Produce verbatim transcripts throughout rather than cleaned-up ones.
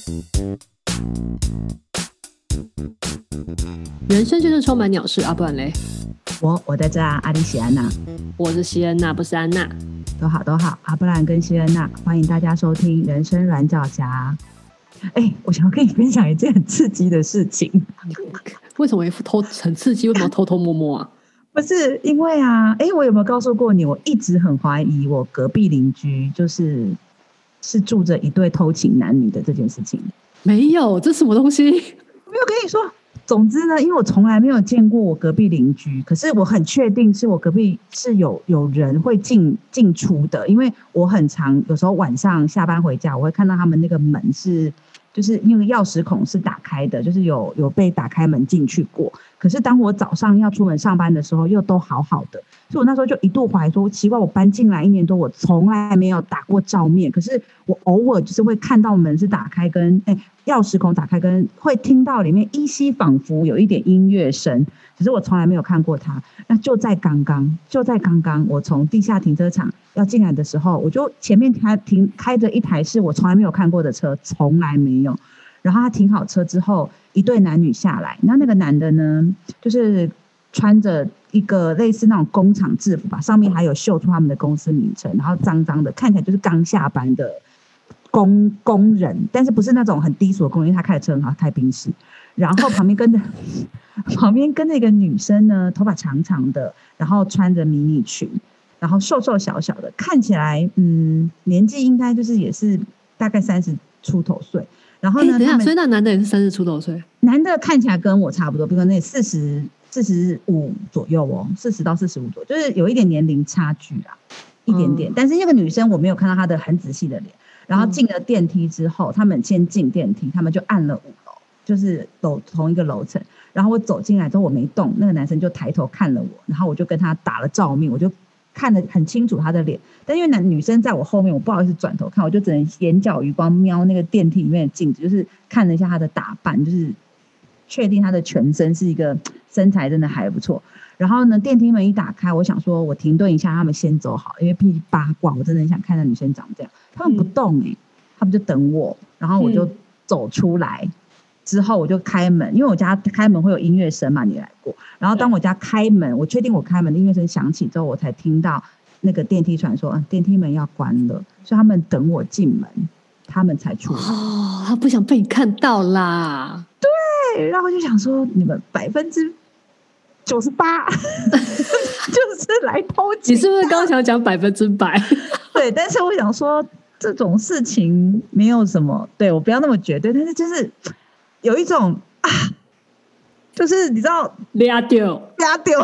人生就是充满鸟事啊，不然嘞？ 我我在这啊，阿里喜安娜， 我是西恩娜，不是安娜。 都好都好，阿布兰跟西恩娜，欢迎大家收听人生软脚侠。哎，我想要跟你分享一件很刺激的事情。 为什么偷很刺激？为什么偷偷摸摸啊？ 不是因为啊，哎，我有没有告诉过你？我一直很怀疑我隔壁邻居就是是住着一对偷情男女的这件事情。 没有，这什么东西？ 我没有跟你说。总之呢，因为我从来没有见过我隔壁邻居，可是我很确定是我隔壁是有有人会进进出的，因为我很常有时候晚上下班回家，我会看到他们那个门是就是因为钥匙孔是打开的，就是有有被打开门进去过。可是当我早上要出门上班的时候，又都好好的，所以我那时候就一度怀疑说，奇怪，我搬进来一年多，我从来没有打过照面，可是我偶尔就是会看到门是打开跟哎。钥匙孔打开跟会听到里面依稀仿佛有一点音乐声，可是我从来没有看过它。那就在刚刚就在刚刚我从地下停车场要进来的时候，我就前面开停开着一台是我从来没有看过的车，从来没有。然后他停好车之后，一对男女下来，然后那个男的呢就是穿着一个类似那种工厂制服吧，上面还有秀出他们的公司名称，然后脏脏的，看起来就是刚下班的工工人，但是不是那种很低俗的工人，因为他开的车很好，开宾士。然后旁边跟着旁边跟着一个女生呢，头发长长的，然后穿着迷你裙，然后瘦瘦小小的，看起来嗯年纪应该就是也是大概三十出头岁。然后呢， 等一下，所以那男的也是三十出头岁？ 男的看起来跟我差不多，比如说那四十四十五左右哦，四十到四十五左右，就是有一点年龄差距啦，一点点。嗯、但是那个女生我没有看到她的很仔细的脸。然后进了电梯之后，他们先进电梯，他们就按了五楼，就是楼同一个楼层。然后我走进来之后，我没动，那个男生就抬头看了我，然后我就跟他打了照面，我就看得很清楚他的脸。但因为男女生在我后面，我不好意思转头看，我就只能眼角余光瞄那个电梯里面的镜子，就是看了一下他的打扮，就是确定他的全身是一个身材真的还不错。然后呢，电梯门一打开，我想说我停顿一下，他们先走好，因为毕竟八卦，我真的很想看那女生长这样。他们不动哎、欸，他们就等我，然后我就走出来，嗯、之后我就开门，因为我家开门会有音乐声嘛，你来过。然后当我家开门，我确定我开门的音乐声响起之后，我才听到那个电梯传说，嗯，电梯门要关了，所以他们等我进门，他们才出来。 哦，他不想被你看到啦。 对，然后我就想说，你们百分之九十八就是来偷情。 你是不是刚刚想讲百分之百？ 对，但是我想说这种事情没有什么，对，我不要那么绝对，但是就是有一种啊，就是你知道抓丢抓丢，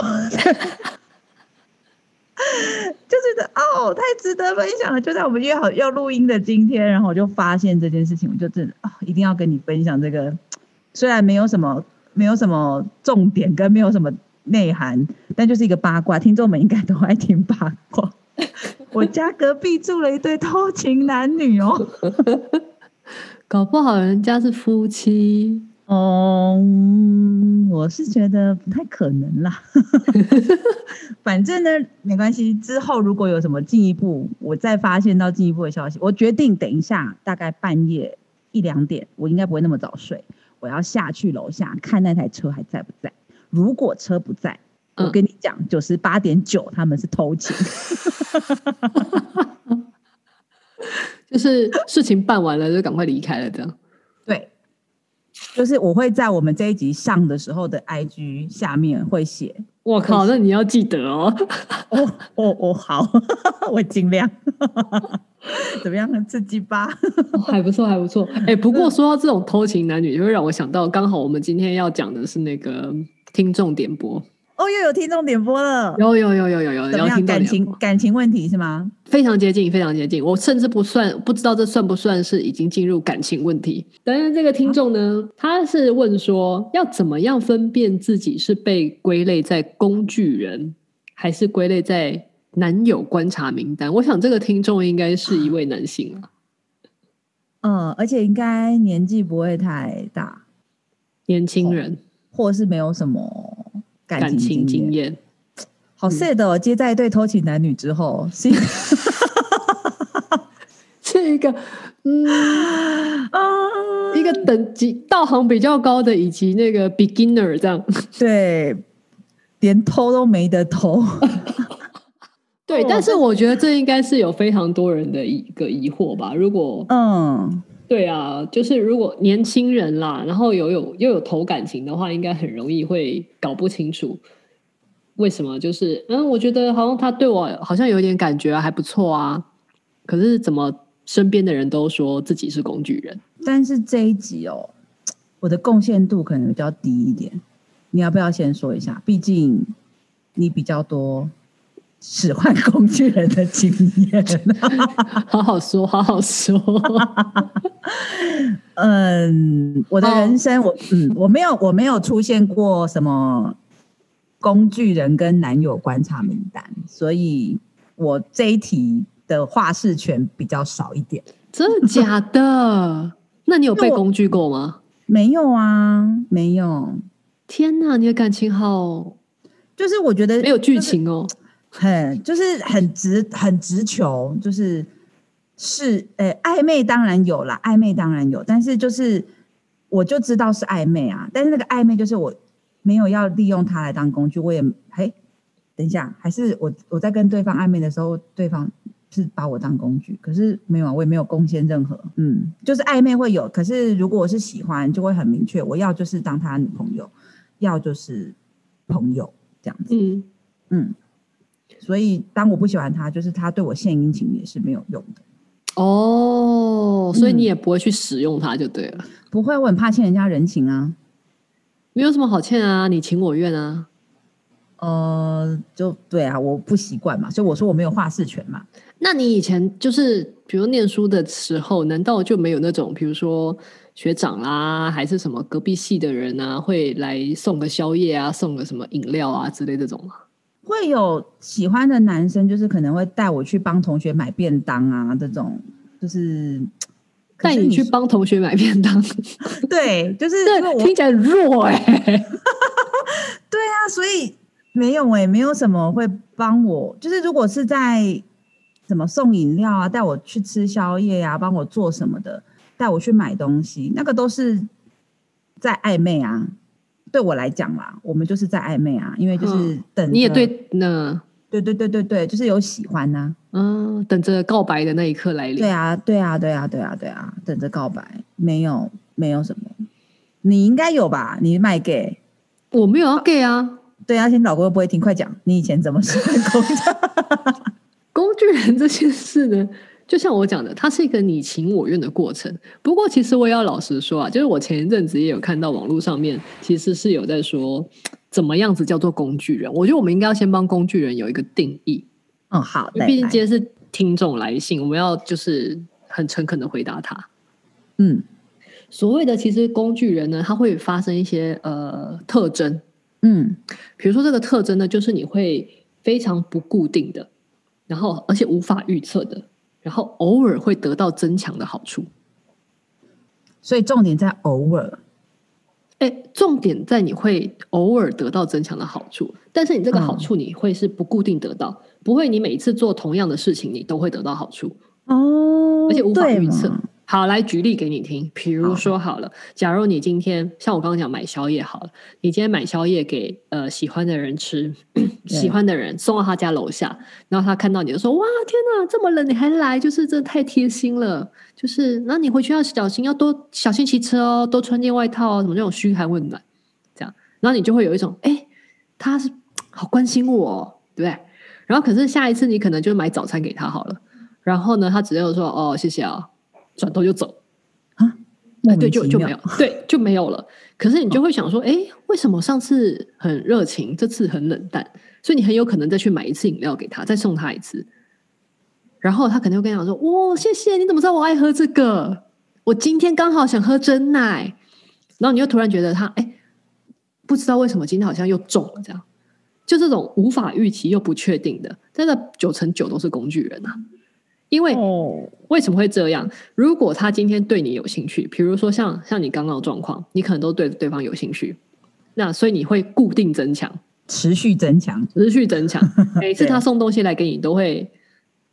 就觉得哦，太值得分享了。就在我们约好要录音的今天，然后我就发现这件事情，我就真的啊、哦，一定要跟你分享这个，虽然没有什么没有什么重点跟没有什么内涵，但就是一个八卦，听众们应该都爱听八卦。我家隔壁住了一对偷情男女哦， 搞不好人家是夫妻哦、嗯，我是觉得不太可能啦。反正呢，没关系，之后如果有什么进一步，我再发现到进一步的消息，我决定等一下大概半夜一两点，我应该不会那么早睡，我要下去楼下看那台车还在不在。如果车不在，我跟你讲，九十八点九他们是偷情。 就是事情办完了就赶快离开了这样。 对，就是我会在我们这一集上的时候的 I G 下面会写。 我靠，那你要记得哦。 哦哦哦，好，我尽量。怎么样，很刺激吧？ 哦、还不错，还不错。哎、欸，不过说到这种偷情男女，就会让我想到，刚好我们今天要讲的是那个听众点播。 哦，又有听众点播了， 有有有有有有， 怎么样？感情感情问题是吗？ 非常接近，非常接近。我甚至不算不知道这算不算是已经进入感情问题。但是这个听众呢，啊、他是问说，要怎么样分辨自己是被归类在工具人，还是归类在男友观察名单？我想这个听众应该是一位男性啊。 嗯，而且应该年纪不会太大， 年轻人， 或是没有什么。 感情经验， 好 sad 哦！接在一对偷情男女之后，是一个是一个嗯啊， 个等级道行比较高的，以及那个 beginner 这样。 对，连偷都没得偷。 对，但是我觉得这应该是有非常多人的一个疑惑吧。如果嗯， 对啊，就是如果年轻人啦，然后有有又有投感情的话，应该很容易会搞不清楚为什么。就是嗯，我觉得好像他对我好像有点感觉啊，还不错啊，可是怎么身边的人都说自己是工具人？ 但是这一集哦，我的贡献度可能比较低一点。你要不要先说一下？毕竟你比较多使唤工具人的经验。 好好说，好好说。 嗯，我的人生，我嗯，我没有，我没有出现过什么工具人跟男友观察名单，所以我这一题的话事权比较少一点。 真的假的？那你有被工具过吗？ 没有啊，没有。 天哪，你的感情好， 就是我觉得没有剧情哦， 很就是很直很直球，就是是呃暧昧当然有啦，暧昧当然有，但是就是我就知道是暧昧啊，但是那个暧昧就是我没有要利用它来当工具，我也嘿，等一下，还是我我在跟对方暧昧的时候，对方是把我当工具，可是没有，我也没有贡献任何，嗯，就是暧昧会有，可是如果我是喜欢，就会很明确，我要就是当他女朋友，要就是朋友这样子，嗯嗯，所以当我不喜欢他，就是他对我献殷勤也是没有用的。 哦，所以你也不会去使用它就对了。 嗯、不会，我很怕欠人家人情啊。 没有什么好欠啊，你情我愿啊。 呃，就对啊，我不习惯嘛，所以我说我没有话事权嘛。 那你以前就是比如念书的时候，难道就没有那种比如说学长啦，还是什么隔壁系的人啊，会来送个宵夜啊，送个什么饮料啊之类这种吗？ 会有喜欢的男生，就是可能会带我去帮同学买便当啊，这种就是带你去帮同学买便当。 对，就是这听起来很弱哎、欸。 对啊，所以没有哎、欸，没有什么会帮我，就是如果是在什么送饮料啊，带我去吃宵夜啊，帮我做什么的，带我去买东西，那个都是在暧昧啊。对我来讲啦，我们就是在暧昧啊，因为就是等着、嗯、 你也对那对对对对对，就是有喜欢呐、 啊，嗯，等着告白的那一刻来临。 对啊对啊对啊对啊对啊，等着告白，没有没有什么，你应该有吧？你卖 gay， 我没有要 gay 啊。 对啊，现在老公又不会听，快讲，你以前怎么是工具工具人这件事呢？就像我讲的，它是一个你情我愿的过程。不过，其实我也要老实说啊，就是我前一阵子也有看到网络上面，其实是有在说怎么样子叫做工具人。我觉得我们应该要先帮工具人有一个定义。 嗯，好， 毕竟今天是听众来信，我们要就是很诚恳的回答他。 嗯， 所谓的其实工具人呢，他会发生一些呃特征。 嗯， 比如说这个特征呢，就是你会非常不固定的，然后而且无法预测的。然后偶尔会得到增强的好处， 所以重点在偶尔。 哎，重点在你会偶尔得到增强的好处，但是你这个好处你会是不固定得到，嗯、不会你每次做同样的事情你都会得到好处哦， 而且无法预测。好，来举例给你听，比如说好了，假如你今天像我刚刚讲买宵夜好了，你今天买宵夜给呃喜欢的人吃，喜欢的人送到他家楼下，然后他看到你就说哇天哪，这么冷你还来，就是真的太贴心了，就是然后你回去要小心，要多小心骑车哦，多穿件外套哦，什么这种嘘寒问暖，这样，然后你就会有一种哎，他是好关心我哦，对不对？然后可是下一次你可能就买早餐给他好了，然后呢，他只有说哦谢谢啊。转头就走啊， 对，就就没有，对，就没有了。可是你就会想说，哎、哦，为什么上次很热情，这次很冷淡？所以你很有可能再去买一次饮料给他，再送他一次。然后他可能会跟你讲说，哇，谢谢，你怎么知道我爱喝这个？我今天刚好想喝珍奶。然后你就突然觉得他，哎，不知道为什么今天好像又中了，这样。就这种无法预期又不确定的，真的九成九都是工具人啊。因为为什么会这样？如果他今天对你有兴趣，比如说像像你刚刚的状况，你可能都对对方有兴趣，那所以你会固定增强， 持续增强， 持续增强。每次他送东西来给你，都会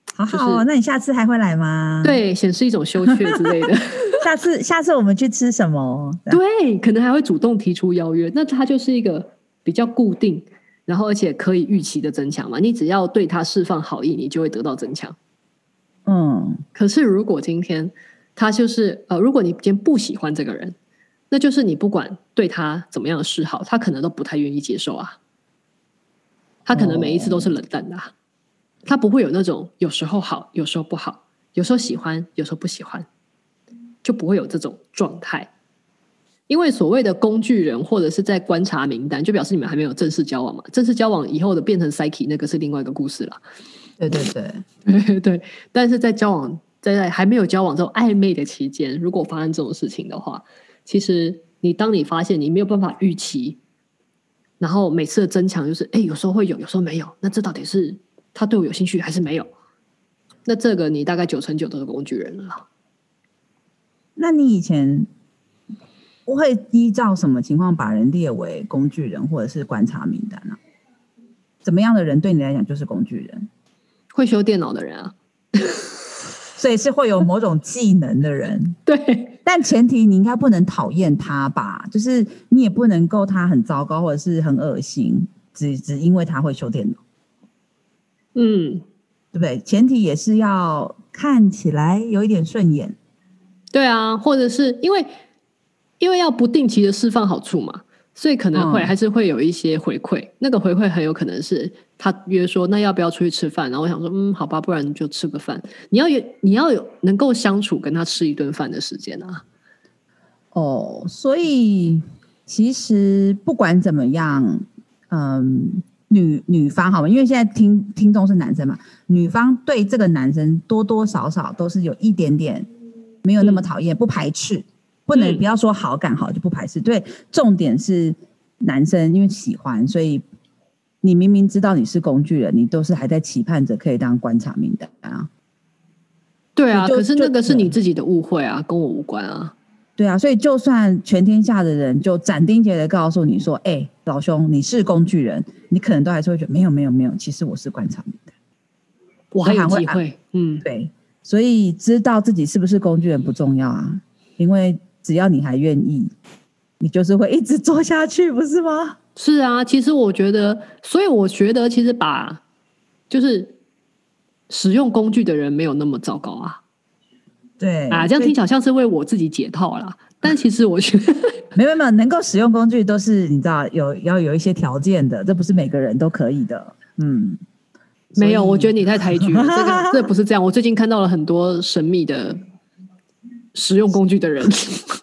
好好哦，就是、那你下次还会来吗？ 对，显示一种羞怯之类的。 下次下次我们去吃什么？ 对，可能还会主动提出邀约，那它就是一个比较固定，然后而且可以预期的增强嘛。你只要对他释放好意，你就会得到增强。 嗯， 可是如果今天他就是呃，如果你今天不喜欢这个人，那就是你不管对他怎么样的示好，他可能都不太愿意接受啊。他可能每一次都是冷淡的、啊，他不会有那种有时候好，有时候不好，有时候喜欢，有时候不喜欢。就不会有这种状态，因为所谓的工具人或者是在观察名单，就表示你们还没有正式交往嘛。正式交往以后的变成 psyche 那个是另外一个故事了。 对对对对对，但是在交往在还没有交往这种暧昧的期间，如果发生这种事情的话，其实你当你发现你没有办法预期，然后每次的增强就是哎，有时候会有，有时候没有，那这到底是他对我有兴趣还是没有？那这个你大概九成九都是工具人了。 那你以前会依照什么情况把人列为工具人或者是观察名单啊？怎么样的人对你来讲就是工具人？ 会修电脑的人啊， 所以是会有某种技能的人。 对， 但前提你应该不能讨厌他吧？就是你也不能够他很糟糕或者是很恶心，只只因为他会修电脑。 嗯， 对不对？前提也是要看起来有一点顺眼。 对啊，或者是因为因为要不定期的释放好处嘛，所以可能会、嗯、还是会有一些回馈。那个回馈很有可能是他约说那要不要出去吃饭，然后我想说嗯好吧，不然就吃个饭。你要有你要有能够相处跟他吃一顿饭的时间啊。 哦，所以其实不管怎么样，嗯，女女方好吗？因为现在听听众是男生嘛，女方对这个男生多多少少都是有一点点没有那么讨厌、嗯，不排斥，不能、嗯、不要说好感好就不排斥。对，重点是男生因为喜欢，所以你明明知道你是工具人，你都是还在期盼着可以当观察名单啊。 对啊，可是那个是你自己的误会啊，跟我无关啊。 对啊，所以就算全天下的人就斩钉截铁告诉你说，哎、欸，老兄你是工具人，你可能都还是会觉得没有没有没有，其实我是观察名单， 我还有机会。嗯， 对，所以知道自己是不是工具人不重要啊，因为只要你还愿意，你就是会一直做下去，不是吗？ 是啊，其实我觉得，所以我觉得其实把就是使用工具的人没有那么糟糕啊。 对啊，这样听起来像是为我自己解套啦，但其实我觉得没有没有，能够使用工具都是你知道有要有一些条件的，这不是每个人都可以的。嗯， 没有，我觉得你太抬举了，这个这不是这样。我最近看到了很多神秘的使用工具的人，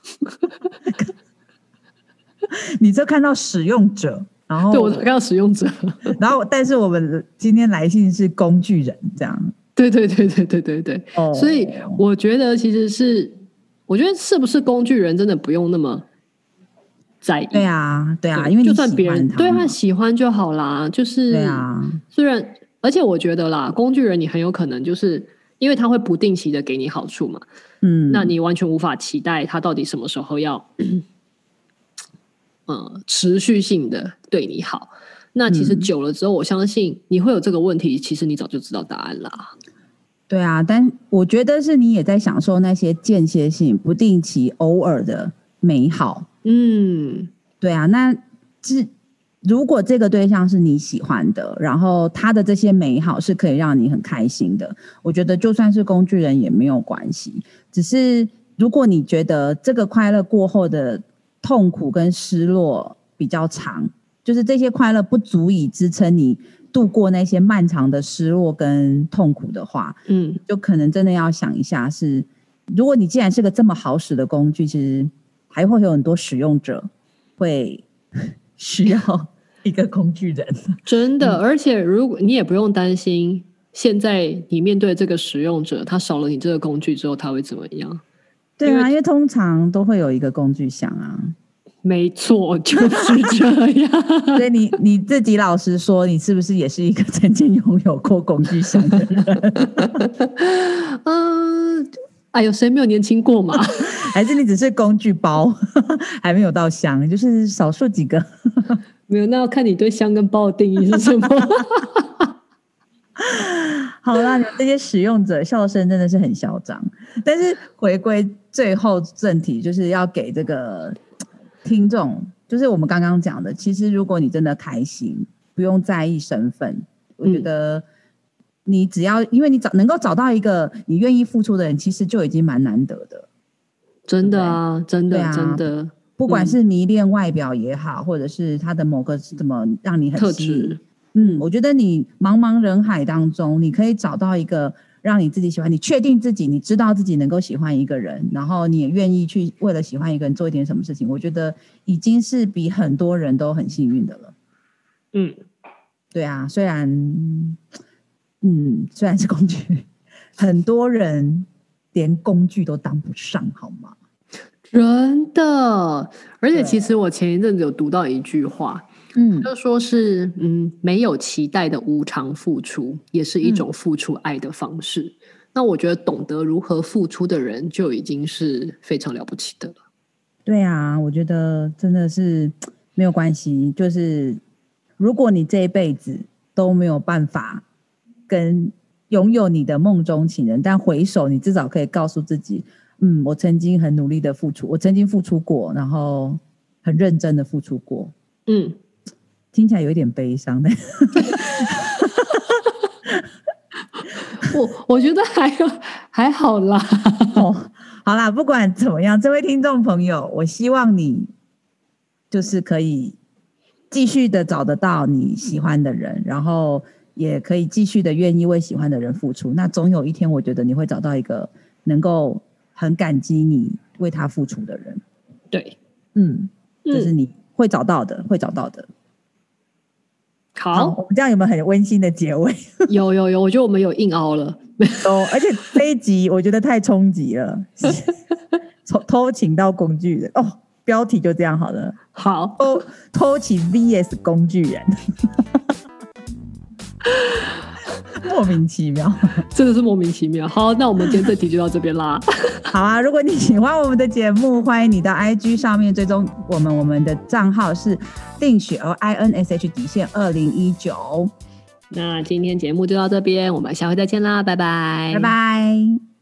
你就看到使用者，然后对我看到使用者， 然后但是我们今天来信是工具人，这样。 对对对对对对对，哦、所以我觉得其实是，我觉得是不是工具人真的不用那么在意。 对啊，对啊，因为你就算别人对他喜欢就好啦，就是对啊。 虽然，而且我觉得啦，工具人你很有可能就是因为他会不定期的给你好处嘛，嗯，那你完全无法期待他到底什么时候要，呃，持续性的对你好。那其实久了之后、嗯、我相信你会有这个问题，其实你早就知道答案啦。 对啊，但我觉得是你也在享受那些间歇性不定期偶尔的美好。嗯，对啊，那是如果这个对象是你喜欢的，然后他的这些美好是可以让你很开心的，我觉得就算是工具人也没有关系。只是如果你觉得这个快乐过后的痛苦跟失落比较长，就是这些快乐不足以支撑你度过那些漫长的失落跟痛苦的话，嗯，就可能真的要想一下是，如果你既然是个这么好使的工具，其实还会有很多使用者会需要一个工具人。 真的，而且如果你也不用担心，现在你面对这个使用者，他少了你这个工具之后，他会怎么样？ 对啊，因为, 因为通常都会有一个工具箱啊。 没错，就是这样。 所以你你自己老实说，你是不是也是一个曾经拥有过工具箱的人？ 嗯，哎呦，谁没有年轻过嘛？ 还是你只是工具包，还没有到箱，就是少数几个。 没有，那要看你对箱跟包的定义是什么。 好啦，你们这些使用者笑声真的是很嚣张。但是回归最后正题，就是要给这个听众，就是我们刚刚讲的，其实如果你真的开心，不用在意身份，我觉得你只要因为你找能够找到一个你愿意付出的人，其实就已经蛮难得的。 真的啊，真的、啊、真的， 不管是迷恋外表也好、嗯、或者是他的某个怎么让你很特质， 嗯，我觉得你茫茫人海当中，你可以找到一个让你自己喜欢，你确定自己，你知道自己能够喜欢一个人，然后你也愿意去为了喜欢一个人做一点什么事情，我觉得已经是比很多人都很幸运的了。 嗯， 对啊，虽然嗯虽然是工具，很多人连工具都当不上，好吗？ 真的，而且其实我前一阵子有读到一句话，嗯，就说是嗯，没有期待的无偿付出，也是一种付出爱的方式。嗯、那我觉得懂得如何付出的人，就已经是非常了不起的了。 对啊，我觉得真的是没有关系，就是如果你这一辈子都没有办法跟拥有你的梦中情人，但回首你至少可以告诉自己，嗯，我曾经很努力的付出，我曾经付出过，然后很认真的付出过。嗯，听起来有一点悲伤的。 我我觉得还还好啦。 哦，好啦，不管怎么样，这位听众朋友，我希望你就是可以继续的找得到你喜欢的人，然后也可以继续的愿意为喜欢的人付出。那总有一天，我觉得你会找到一个能够很感激你为他付出的人。 对， 嗯，就是你会找到的，嗯、会找到的。 好， 好，我们这样有没有很温馨的结尾？ 有有有，我觉得我们有硬凹了。 哦，而且这一集我觉得太冲击了，偷情到工具人哦，标题就这样好了。 好， 偷偷情 V S 工具人。莫名其妙， 真的是莫名其妙。好，那我们今天这题就到这边啦。 好啊，如果你喜欢我们的节目，欢迎你到 I G 上面追踪我们，我们的账号是定雪儿 I N S H 底线二零一九。 那今天节目就到这边，我们下回再见啦，拜拜， 拜拜。